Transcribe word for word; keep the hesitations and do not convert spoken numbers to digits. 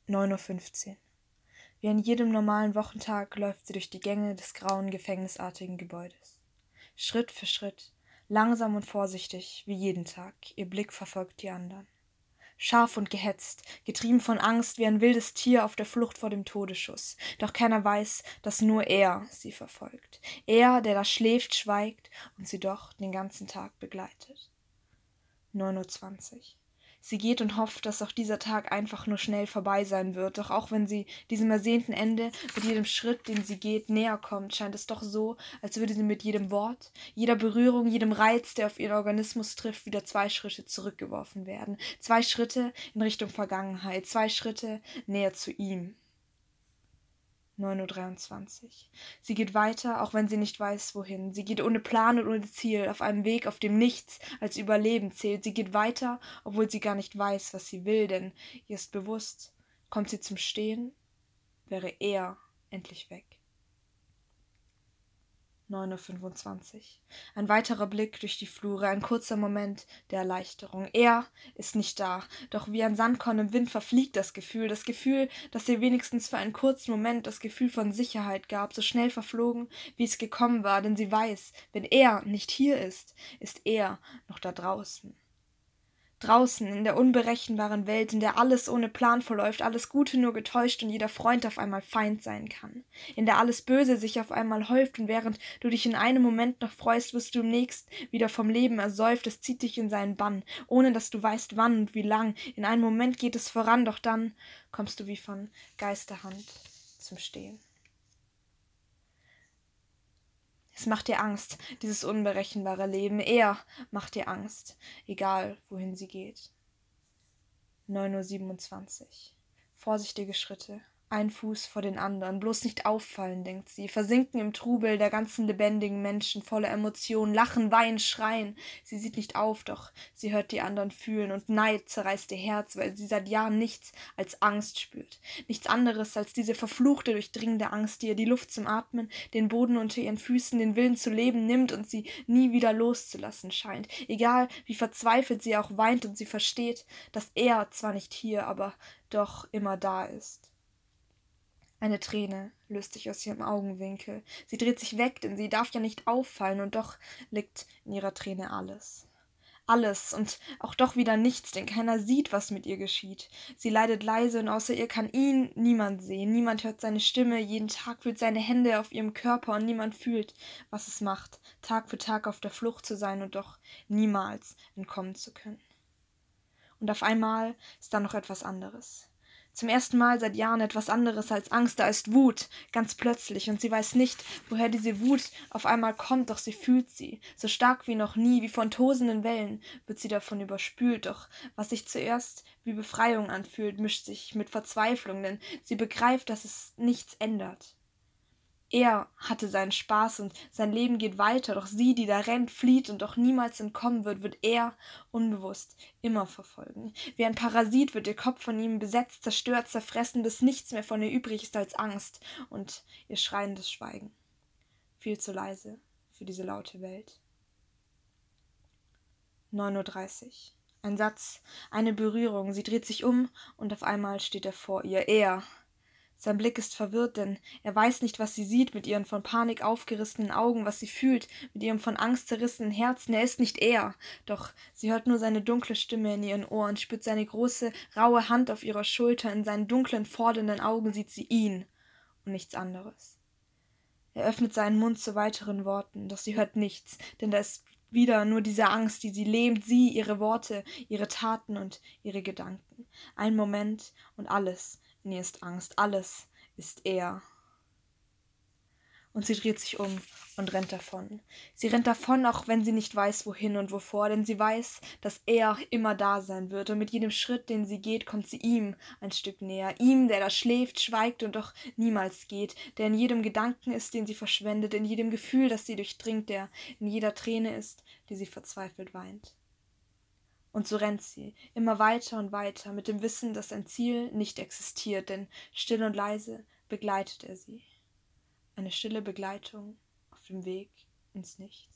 neun Uhr fünfzehn. Wie an jedem normalen Wochentag läuft sie durch die Gänge des grauen, gefängnisartigen Gebäudes. Schritt für Schritt, langsam und vorsichtig, wie jeden Tag, ihr Blick verfolgt die anderen. Scharf und gehetzt, getrieben von Angst wie ein wildes Tier auf der Flucht vor dem Todesschuss. Doch keiner weiß, dass nur er sie verfolgt. Er, der da schläft, schweigt und sie doch den ganzen Tag begleitet. neun Uhr zwanzig. Sie geht und hofft, dass auch dieser Tag einfach nur schnell vorbei sein wird. Doch auch wenn sie diesem ersehnten Ende mit jedem Schritt, den sie geht, näher kommt, scheint es doch so, als würde sie mit jedem Wort, jeder Berührung, jedem Reiz, der auf ihren Organismus trifft, wieder zwei Schritte zurückgeworfen werden. Zwei Schritte in Richtung Vergangenheit, zwei Schritte näher zu ihm. neun Uhr dreiundzwanzig. Sie geht weiter, auch wenn sie nicht weiß, wohin. Sie geht ohne Plan und ohne Ziel, auf einem Weg, auf dem nichts als Überleben zählt. Sie geht weiter, obwohl sie gar nicht weiß, was sie will, denn ihr ist bewusst, kommt sie zum Stehen, wäre er endlich weg. neun Uhr fünfundzwanzig. Ein weiterer Blick durch die Flure, ein kurzer Moment der Erleichterung. Er ist nicht da, doch wie ein Sandkorn im Wind verfliegt das Gefühl, das Gefühl, das ihr wenigstens für einen kurzen Moment das Gefühl von Sicherheit gab, so schnell verflogen, wie es gekommen war, denn sie weiß, wenn er nicht hier ist, ist er noch da draußen. Draußen, in der unberechenbaren Welt, in der alles ohne Plan verläuft, alles Gute nur getäuscht und jeder Freund auf einmal Feind sein kann. In der alles Böse sich auf einmal häuft und während du dich in einem Moment noch freust, wirst du im nächsten wieder vom Leben ersäuft, es zieht dich in seinen Bann, ohne dass du weißt wann und wie lang. In einem Moment geht es voran, doch dann kommst du wie von Geisterhand zum Stehen. Es macht dir Angst, dieses unberechenbare Leben. Er macht dir Angst, egal wohin sie geht. neun Uhr siebenundzwanzig. Vorsichtige Schritte. Ein Fuß vor den anderen. Bloß nicht auffallen, denkt sie. Versinken im Trubel der ganzen lebendigen Menschen, voller Emotionen. Lachen, weinen, schreien. Sie sieht nicht auf, doch sie hört die anderen fühlen. Und Neid zerreißt ihr Herz, weil sie seit Jahren nichts als Angst spürt. Nichts anderes als diese verfluchte, durchdringende Angst, die ihr die Luft zum Atmen, den Boden unter ihren Füßen, den Willen zu leben nimmt und sie nie wieder loszulassen scheint. Egal, wie verzweifelt sie auch weint und sie versteht, dass er zwar nicht hier, aber doch immer da ist. Eine Träne löst sich aus ihrem Augenwinkel. Sie dreht sich weg, denn sie darf ja nicht auffallen, und doch liegt in ihrer Träne alles. Alles und auch doch wieder nichts, denn keiner sieht, was mit ihr geschieht. Sie leidet leise und außer ihr kann ihn niemand sehen. Niemand hört seine Stimme, jeden Tag fühlt seine Hände auf ihrem Körper und niemand fühlt, was es macht, Tag für Tag auf der Flucht zu sein und doch niemals entkommen zu können. Und auf einmal ist da noch etwas anderes. Zum ersten Mal seit Jahren etwas anderes als Angst, da ist Wut, ganz plötzlich, und sie weiß nicht, woher diese Wut auf einmal kommt, doch sie fühlt sie, so stark wie noch nie, wie von tosenden Wellen wird sie davon überspült, doch was sich zuerst wie Befreiung anfühlt, mischt sich mit Verzweiflung, denn sie begreift, dass es nichts ändert. Er hatte seinen Spaß und sein Leben geht weiter, doch sie, die da rennt, flieht und doch niemals entkommen wird, wird er unbewusst immer verfolgen. Wie ein Parasit wird ihr Kopf von ihm besetzt, zerstört, zerfressen, bis nichts mehr von ihr übrig ist als Angst und ihr schreiendes Schweigen. Viel zu leise für diese laute Welt. neun Uhr dreißig. Ein Satz, eine Berührung, sie dreht sich um und auf einmal steht er vor ihr. Er. Sein Blick ist verwirrt, denn er weiß nicht, was sie sieht mit ihren von Panik aufgerissenen Augen, was sie fühlt mit ihrem von Angst zerrissenen Herzen. Er ist nicht er, doch sie hört nur seine dunkle Stimme in ihren Ohren, spürt seine große, raue Hand auf ihrer Schulter, in seinen dunklen, fordernden Augen sieht sie ihn und nichts anderes. Er öffnet seinen Mund zu weiteren Worten, doch sie hört nichts, denn da ist wieder nur diese Angst, die sie lähmt, sie, ihre Worte, ihre Taten und ihre Gedanken. Ein Moment und alles in ihr ist Angst, alles ist er. Und sie dreht sich um und rennt davon. Sie rennt davon, auch wenn sie nicht weiß, wohin und wovor, denn sie weiß, dass er immer da sein wird, und mit jedem Schritt, den sie geht, kommt sie ihm ein Stück näher. Ihm, der da schläft, schweigt und doch niemals geht, der in jedem Gedanken ist, den sie verschwendet, in jedem Gefühl, das sie durchdringt, der in jeder Träne ist, die sie verzweifelt weint. Und so rennt sie, immer weiter und weiter, mit dem Wissen, dass ein Ziel nicht existiert, denn still und leise begleitet er sie. Eine stille Begleitung auf dem Weg ins Nichts.